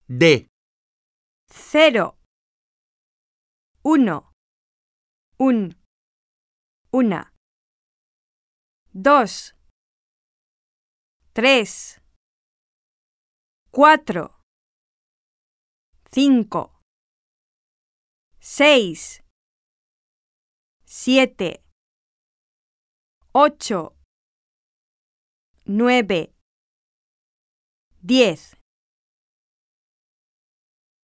D. 0, 1, una, 2, 3, 4, 5, 6, 7, 8, 9, 10.